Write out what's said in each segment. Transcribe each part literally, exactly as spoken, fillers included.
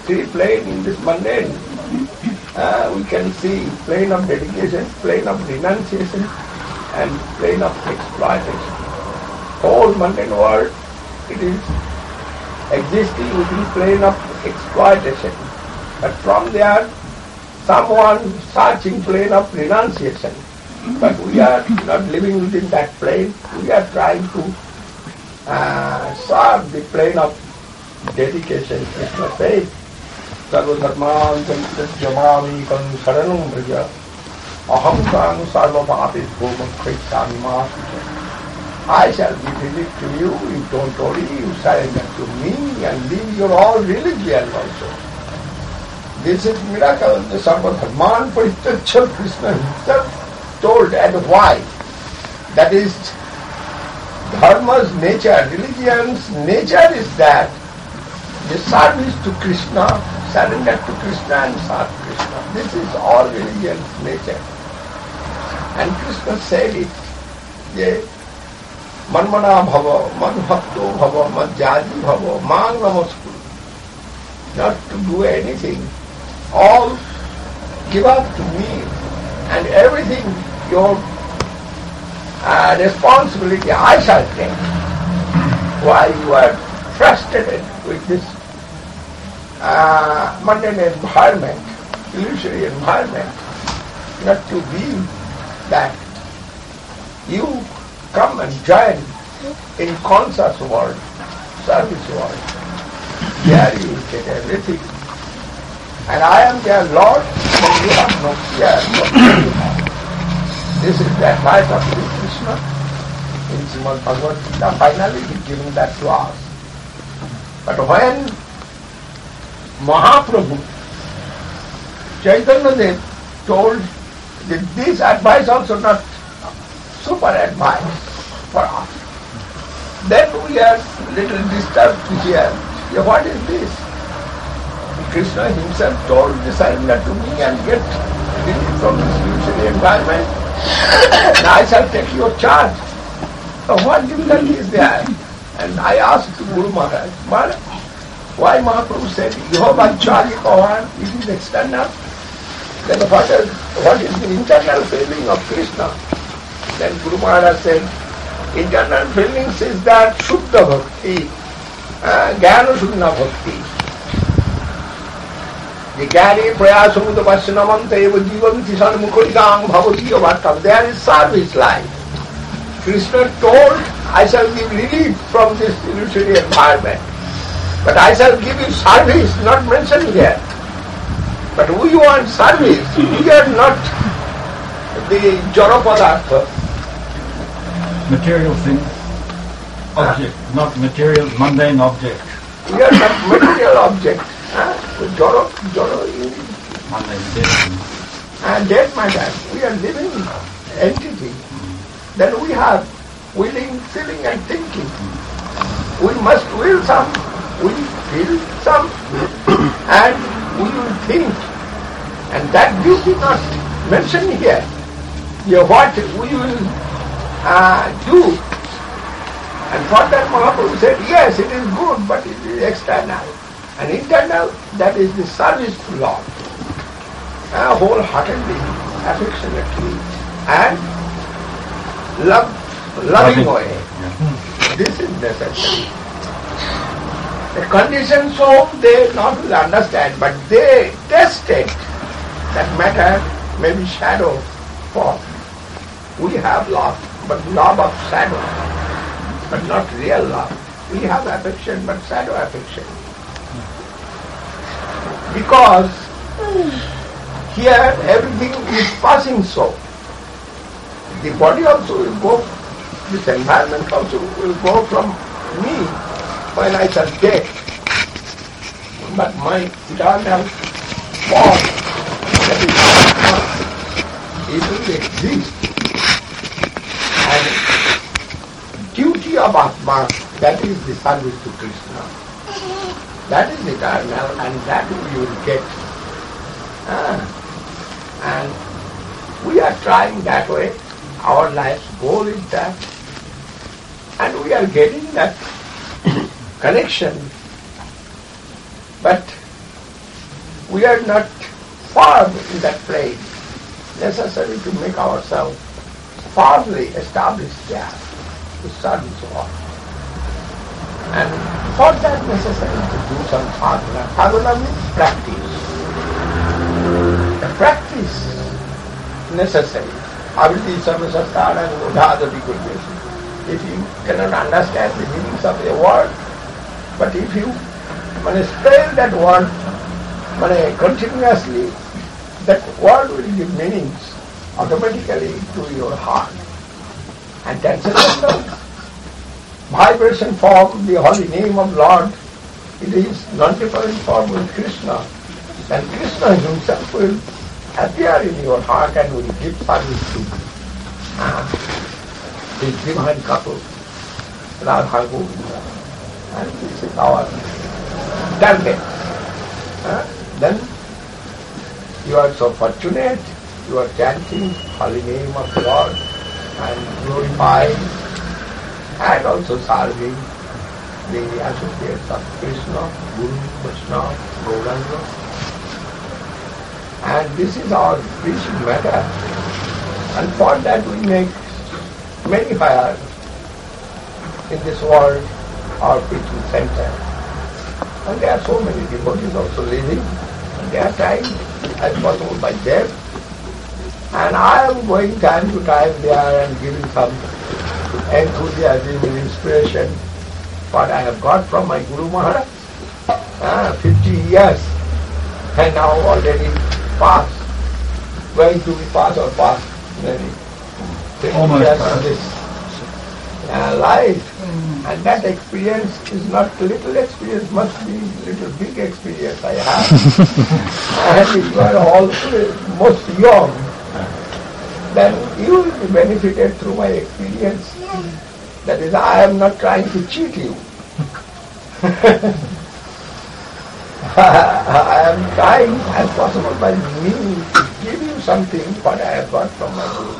three planes in this mundane. Uh, we can see plane of dedication, plane of renunciation, and plane of exploitation. Whole mundane world, it is existing within plane of exploitation. But from there, someone searching plane of renunciation. But we are not living within that plane. We are trying to uh, serve the plane of dedication. Krishna says, Sarva dharman jamami kan saranam braja aham kam sarva bhapi bhoma krishami maasya. I shall give relief to you, you don't worry, you surrender to me and leave your all religion also. This is miracle. The Sarva Dharman Parityaja Krishna himself told, and why? That is Dharma's nature, religion's nature is that the service to Krishna, surrender to Krishna and serve Krishna. This is all religion's nature. And Krishna said it, yeah, Manmana bhava, manbhakto bhava, madhyadi bhava, mang namaskuru. Not to do anything. All give up to me and everything, your uh, responsibility I shall take. Why you are frustrated with this uh, mundane environment, illusory environment, not to be that. You come and join in conscious world, service world. There you will get everything. And I am their Lord, but you have no fear. This is the advice of Sri Krishna in Srimad Bhagavad Gita. Finally he is giving that to us. But when Mahaprabhu Chaitanya Dev told that this advice also not super advice for us, then we are little disturbed to hear, yeah, what is this? Krishna himself told, surrender to me and get relief from this illusory environment, and I shall take your charge. So what difficulty is there? And I asked Guru Maharaj, Maharaj, why Mahaprabhu said, Yohavachari Kavan, it is external? Then what is, what is the internal feeling of Krishna? Then Guru Maharaj said, internal feelings is that Shuddha Bhakti, uh, Jnana Shuddha Bhakti. The Jnani Prayasumudha Vasyanamanta Eva Jivanti Sanmukharikam Bhavati Avartam. There is service life. Krishna told, I shall give relief from this illusory environment. But I shall give you service, not mentioned here. But we want service. We are not the Jara Padartha. Material thing, object, huh? Not material, mundane object. We are not material object. Huh? Jara, Jara is mundane, dead. And dead matter. We are living entity. Then we have willing, feeling and thinking. We must will some, we feel some, and we will think. And that duty not mentioned here. Yeah, what we will uh, do. And for that Mahaprabhu said, yes, it is good, but it is external. And internal, that is the service to Lord. Uh, wholeheartedly, affectionately, and love, loving way. Yeah. This is necessary. The conditions so they not will understand, but they tested that matter may be shadow form. We have love, but love of shadow, but not real love. We have affection, but shadow affection. Because here everything is passing so. The body also will go, this environment also will go from me when I shall dead. But my eternal form, that is not, it will exist. And duty of Atma, that is the service to Krishna. That is eternal, and that we will get. Ah. And we are trying that way. Our life's goal is that. And we are getting that connection. But we are not firm in that place. Necessary to make ourselves firmly established there to serve this world. And for that necessary to do some sadhana. Sadhana means practice. The practice necessary. Abhiti Sarvasatara and Udhadati Gurvesi. If you cannot understand the meanings of a word, but if you mane, spell that word mane, continuously, that word will give meanings automatically to your heart. And transcendental vibration form, the holy name of Lord, it is non-different form with Krishna. Then Krishna himself will appear in your heart and will give service to uh, his divine couple, Radha Govinda. And this is our target. Uh, then you are so fortunate, you are chanting holy name of the Lord and glorifying and also serving the associates of Krishna, Guru, Krishna, Gauranga. And this is our preaching matter. And for that we make many fires in this world, our preaching center. And there are so many devotees also living, and they are trying as possible by them. And I am going time to time there and giving some enthusiasm and inspiration what I have got from my Guru Maharaj. Ah, fifty years, and now already past, going to be past or past, maybe fifty years of this uh, life. Mm. And that experience is not little experience, must be little big experience I have. And if you are also most young, then you will be benefited through my experience. That is, I am not trying to cheat you. I am trying as possible by me to give you something what I have got from my Guru.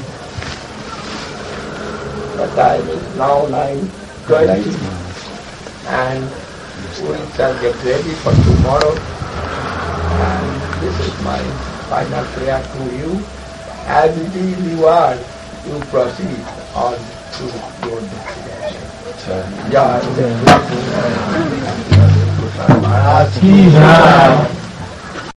The time is now nine twenty, and we shall get ready for tomorrow. And this is my final prayer to you. As it is you are, you proceed on to your destination. Jai Jai Maharaj ki jai.